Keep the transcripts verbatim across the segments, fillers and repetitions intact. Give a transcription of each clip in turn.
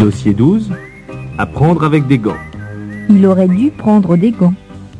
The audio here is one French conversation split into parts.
Dossier douze. À prendre avec des gants. Il aurait dû prendre des gants.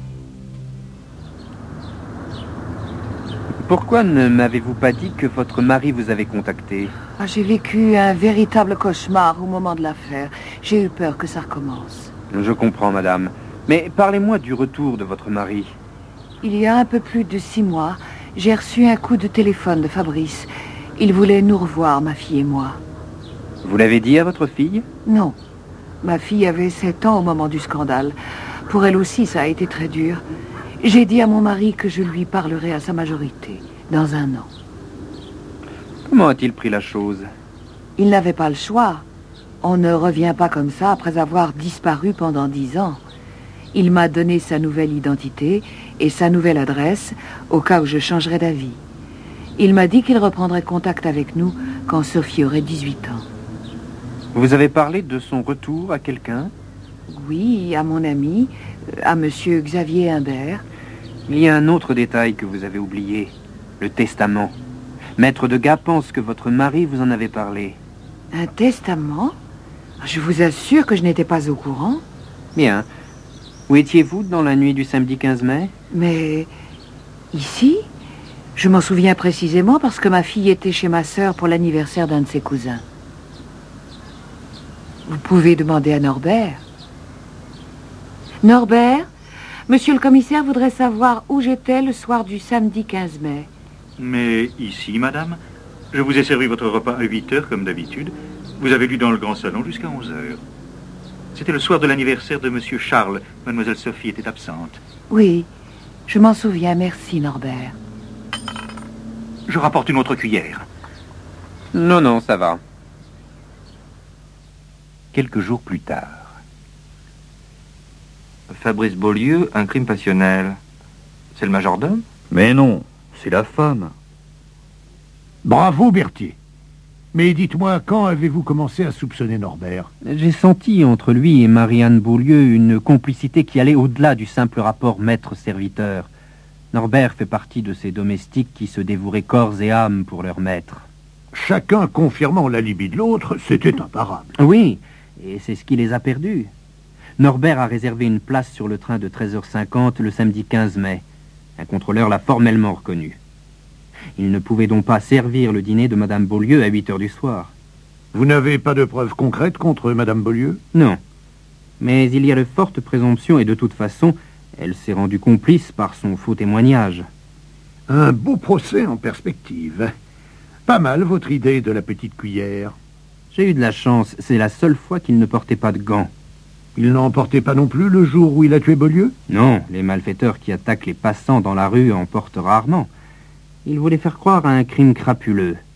Pourquoi ne m'avez-vous pas dit que votre mari vous avait contacté? Ah, j'ai vécu un véritable cauchemar au moment de l'affaire. J'ai eu peur que ça recommence. Je comprends, madame. Mais parlez-moi du retour de votre mari. Il y a un peu plus de six mois, j'ai reçu un coup de téléphone de Fabrice. Il voulait nous revoir, ma fille et moi. Vous l'avez dit à votre fille? Non. Ma fille avait sept ans au moment du scandale. Pour elle aussi, ça a été très dur. J'ai dit à mon mari que je lui parlerai à sa majorité, dans un an. Comment a-t-il pris la chose? Il n'avait pas le choix. On ne revient pas comme ça après avoir disparu pendant dix ans. Il m'a donné sa nouvelle identité et sa nouvelle adresse au cas où je changerais d'avis. Il m'a dit qu'il reprendrait contact avec nous quand Sophie aurait dix-huit ans. Vous avez parlé de son retour à quelqu'un? Oui, à mon ami, à monsieur Xavier Imbert. Il y a un autre détail que vous avez oublié. Le testament. Maître Degas pense que votre mari vous en avait parlé. Un testament? Je vous assure que je n'étais pas au courant. Bien. Où étiez-vous dans la nuit du samedi quinze mai? Mais ici, je m'en souviens précisément parce que ma fille était chez ma sœur pour l'anniversaire d'un de ses cousins. Vous pouvez demander à Norbert. Norbert, monsieur le commissaire voudrait savoir où j'étais le soir du samedi quinze mai. Mais ici, madame, je vous ai servi votre repas à huit heures comme d'habitude. Vous avez lu dans le grand salon jusqu'à onze heures. C'était le soir de l'anniversaire de monsieur Charles. Mademoiselle Sophie était absente. Oui, je m'en souviens, merci Norbert. Je rapporte une autre cuillère. Non, non, ça va. Quelques jours plus tard. Fabrice Beaulieu, un crime passionnel. C'est le majordome? Mais non, c'est la femme. Bravo, Berthier. Mais dites-moi, quand avez-vous commencé à soupçonner Norbert? J'ai senti entre lui et Marianne Beaulieu une complicité qui allait au-delà du simple rapport maître-serviteur. Norbert fait partie de ces domestiques qui se dévoueraient corps et âme pour leur maître. Chacun confirmant l'alibi de l'autre, c'était imparable. Oui, et c'est ce qui les a perdus. Norbert a réservé une place sur le train de treize heures cinquante le samedi quinze mai. Un contrôleur l'a formellement reconnu. Il ne pouvait donc pas servir le dîner de Madame Beaulieu à huit heures du soir. Vous n'avez pas de preuves concrètes contre Madame Beaulieu? Non. Mais il y a de fortes présomptions et de toute façon, elle s'est rendue complice par son faux témoignage. Un beau procès en perspective. Pas mal votre idée de la petite cuillère. J'ai eu de la chance, c'est la seule fois qu'il ne portait pas de gants. Il n'en portait pas non plus le jour où il a tué Beaulieu? Non, les malfaiteurs qui attaquent les passants dans la rue en portent rarement. Il voulait faire croire à un crime crapuleux.